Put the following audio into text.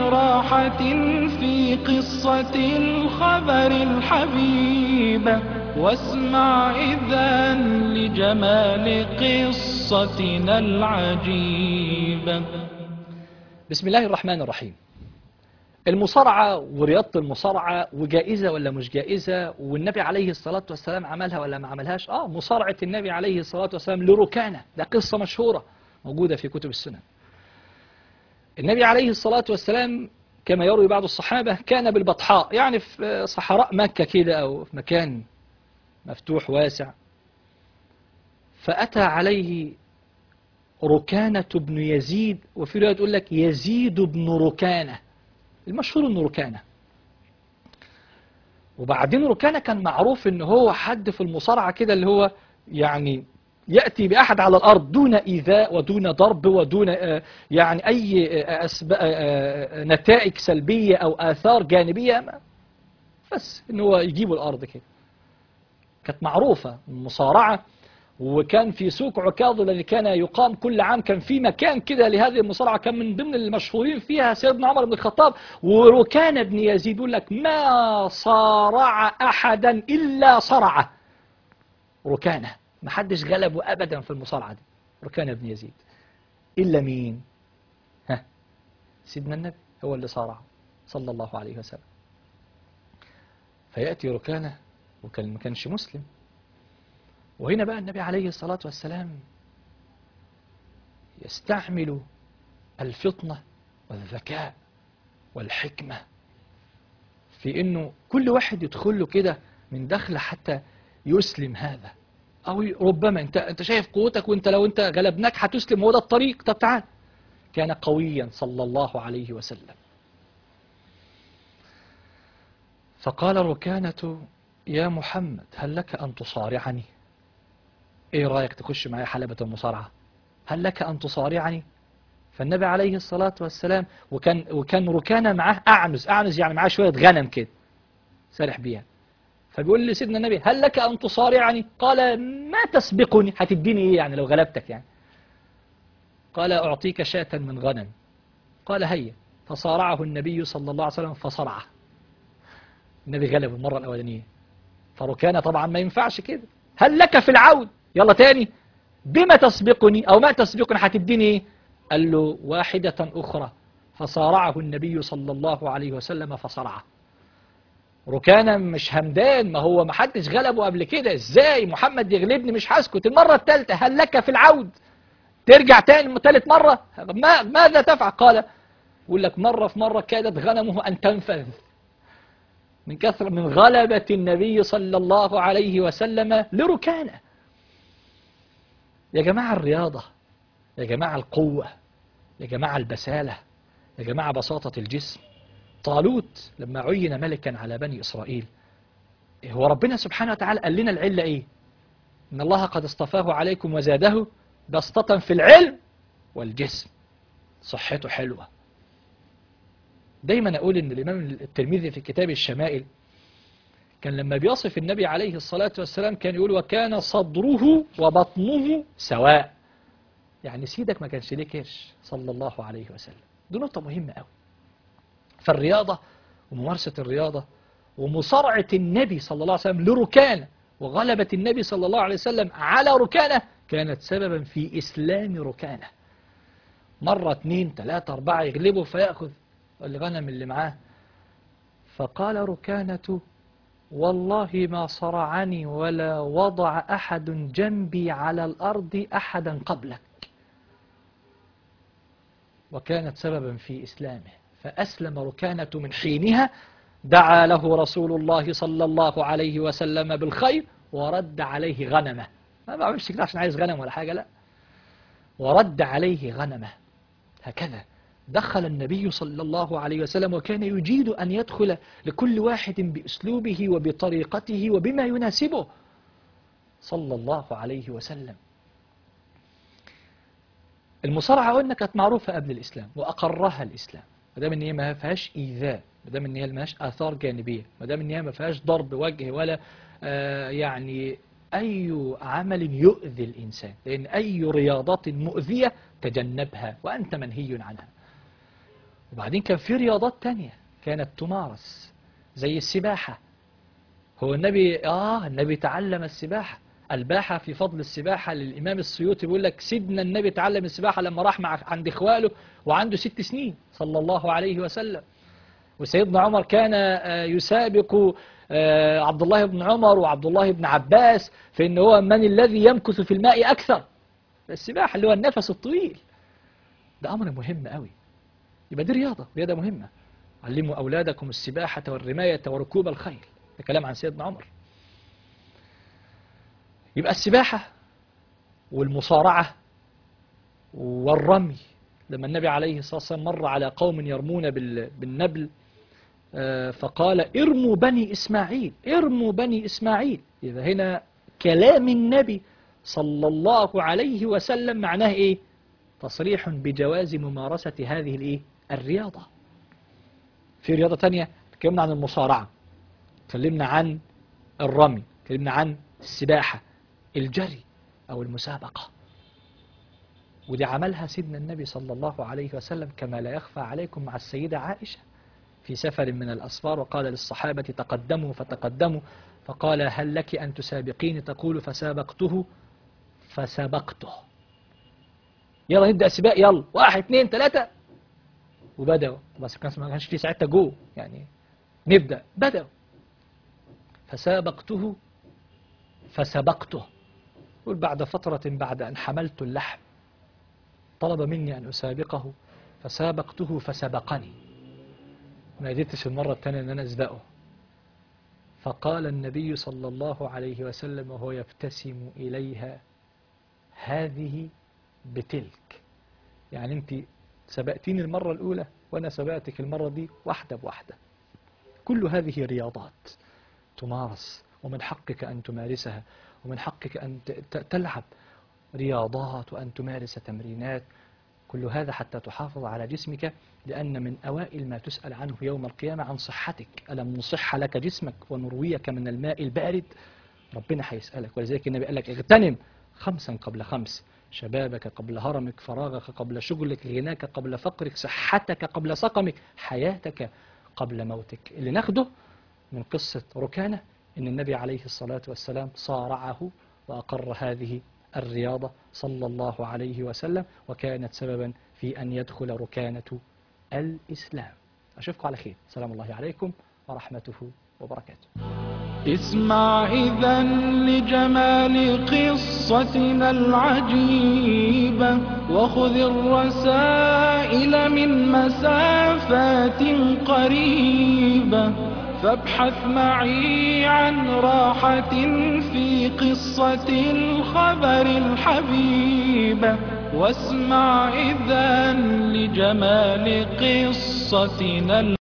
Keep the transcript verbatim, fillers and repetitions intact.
راحة في قصة الخبر الحبيب، واسمع إذا لجمال قصتنا العجيبة. بسم الله الرحمن الرحيم. المصارعة ورياضة المصارعة، وجائزة ولا مش جائزة، والنبي عليه الصلاة والسلام عملها ولا ما عملهاش. آه مصارعة النبي عليه الصلاة والسلام لركانة، ده قصة مشهورة موجودة في كتب السنن. النبي عليه الصلاة والسلام كما يروي بعض الصحابة كان بالبطحاء، يعني في صحراء مكة كده أو في مكان مفتوح واسع، فأتى عليه ركانة بن يزيد، وفي رواية تقول لك يزيد بن ركانة، المشهور انه ركانة. وبعدين ركانة كان معروف ان هو حد في المصارعة كده اللي هو يعني يأتي بأحد على الأرض دون إيذاء ودون ضرب ودون يعني أي نتائج سلبية أو آثار جانبية، بس ان هو يجيبوا الأرض كده. كانت معروفة المصارعة. وكان في سوق عكاظ الذي كان يقام كل عام كان في مكان كده لهذه المصارعة، كان من ضمن المشهورين فيها سيدنا عمر بن الخطاب. وركان بن يزيد يقول لك ما صارع أحدا إلا صرعه. ركانة ما حدش غلبه أبدا في المصارعة دي، ركان بن يزيد، إلا مين؟ ها، سيدنا النبي هو اللي صارعه صلى الله عليه وسلم. فيأتي ركانة وكان ما كانش مسلم. وهنا بقى النبي عليه الصلاة والسلام يستعمل الفطنة والذكاء والحكمة في انه كل واحد يدخل له كده من دخله حتى يسلم هذا، او ربما انت انت شايف قوتك، وانت لو انت غلبناك هتسلم، هو ده الطريق، طب تعال. كان قويا صلى الله عليه وسلم. فقال ركانة يا محمد هل لك أن تصارعني؟ ايه رأيك تخش معايا حلبة المصارعة؟ هل لك أن تصارعني؟ فالنبي عليه الصلاة والسلام وكان وكان ركانة معاه أعنز، أعنز يعني معاه شوية غنم كده سارح بيها. فبيقول لي سيدنا النبي هل لك أن تصارعني؟ قال ما تسبقني، هتديني إيه يعني لو غلبتك يعني؟ قال أعطيك شاة من غنم. قال هيا. فصارعه النبي صلى الله عليه وسلم فصرعه. النبي غلب المرة الأولانية. فركانة طبعا ما ينفعش كده، هل لك في العود؟ يلا تاني. بما تسبقني أو ما تسبقني، هتديني إيه؟ قال له واحدة أخرى. فصارعه النبي صلى الله عليه وسلم فصرعه. ركانة مش همدان، ما هو ما حدش غلبه قبل كده، ازاي محمد يغلبني؟ مش هسكت. المرة الثالثة هل لك في العود؟ ترجع تاني ثالث مرة، ما ماذا تفعل؟ قال يقول لك مرة في مرة كادت غنمه أن تنفذ من كثر من غلبة النبي صلى الله عليه وسلم لركانة. يا جماعة الرياضة، يا جماعة القوة، يا جماعة البسالة، يا جماعة بساطة الجسم. طالوت لما عين ملكا على بني إسرائيل، هو ربنا سبحانه وتعالى قال لنا العلة إيه؟ إن الله قد اصطفاه عليكم وزاده بسطة في العلم والجسم، صحته حلوة. دايما أقول إن الإمام الترمذي في كتاب الشمائل كان لما بيصف النبي عليه الصلاة والسلام كان يقول وكان صدره وبطنه سواء، يعني سيدك ما كانش ليه كرش صلى الله عليه وسلم. دي نقطة مهمة قوي. فالرياضة وممارسة الرياضة ومصارعة النبي صلى الله عليه وسلم لركانة وغلبة النبي صلى الله عليه وسلم على ركانة كانت سببا في إسلام ركانة. مرة اثنين ثلاثة أربعة يغلبه فيأخذ الغنم اللي معاه. فقال ركانة والله ما صرعني ولا وضع أحد جنبي على الأرض أحدا قبلك. وكانت سببا في إسلامه. فأسلم ركانة من حينها. دعا له رسول الله صلى الله عليه وسلم بالخير ورد عليه غنمه. ما بعملش كده عشان عايز غنم ولا حاجة، لا، ورد عليه غنمه. هكذا دخل النبي صلى الله عليه وسلم، وكان يجيد أن يدخل لكل واحد بأسلوبه وبطريقته وبما يناسبه صلى الله عليه وسلم. المصارعة قلنا كانت معروفة قبل الإسلام وأقرها الإسلام، ما دام إن هي ما فيهاش إيذاء، ما دام إن هي ما فيهاش آثار جانبية، ما دام إن هي ما فيهاش ضرب وجه ولا آه يعني أي عمل يؤذي الإنسان، لأن أي رياضات مؤذية تجنبها وأنت منهي عنها. وبعدين كان في رياضات تانية كانت تمارس زي السباحة. هو النبي آه النبي تعلم السباحة. الباحة في فضل السباحة للإمام السيوطي بيقول لك سيدنا النبي تعلم السباحة لما راح مع عند إخواله وعنده ست سنين صلى الله عليه وسلم. وسيدنا عمر كان يسابق عبد الله بن عمر وعبد الله بن عباس في إن هو من الذي يمكث في الماء أكثر. السباحة اللي هو النفس الطويل ده أمر مهم قوي. يبقى دي رياضة رياضة مهمة. علموا أولادكم السباحة والرماية وركوب الخيل. ده كلام عن سيدنا عمر. يبقى السباحة والمصارعة والرمي. لما النبي عليه الصلاة والسلام مر على قوم يرمون بالنبل فقال ارموا بني إسماعيل ارموا بني إسماعيل. إذا هنا كلام النبي صلى الله عليه وسلم معناه إيه؟ تصريح بجواز ممارسة هذه الإيه؟ الرياضة. في رياضة تانية تكلمنا عن المصارعة، تكلمنا عن الرمي، تكلمنا عن السباحة، الجري أو المسابقة. ودي عملها سيدنا النبي صلى الله عليه وسلم كما لا يخفى عليكم مع السيدة عائشة في سفر من الأسفار، وقال للصحابة تقدموا فتقدموا فقال هل لك أن تسابقين؟ تقول فسابقته فسبقته. يلا نبدأ سباق، يلا واحد اثنين ثلاثة وبدأوا. بس ما كانش في ساعتها جو يعني نبدأ، بدأوا فسابقته فسبقته. يقول بعد فترة بعد أن حملت اللحم طلب مني أن أسابقه فسابقته فسبقني. ما قدرتش المرة الثانية أن أنا أسبقه. فقال النبي صلى الله عليه وسلم وهو يبتسم إليها هذه بتلك، يعني أنت سبقتيني المرة الأولى وأنا سبقتك المرة دي واحدة بواحدة. كل هذه رياضات تمارس ومن حقك أن تمارسها، ومن حقك أن تلعب رياضات وأن تمارس تمرينات. كل هذا حتى تحافظ على جسمك، لأن من أوائل ما تسأل عنه يوم القيامة عن صحتك. ألم نصح لك جسمك ونرويك من الماء البارد؟ ربنا هيسألك. ولذلك النبي قال لك اغتنم خمسا قبل خمس: شبابك قبل هرمك، فراغك قبل شغلك، غناك قبل فقرك، صحتك قبل سقمك، حياتك قبل موتك. اللي ناخده من قصة ركانة إن النبي عليه الصلاة والسلام صارعه وأقر هذه الرياضة صلى الله عليه وسلم، وكانت سببا في أن يدخل ركانة الإسلام. أشوفكم على خير. سلام الله عليكم ورحمته وبركاته. اسمع إذا لجمال قصتنا العجيبة، وخذ الرسائل من مسافات قريبة، فابحث معي عن راحة في قصة الخبر الحبيبة، واسمع إذا لجمال قصتنا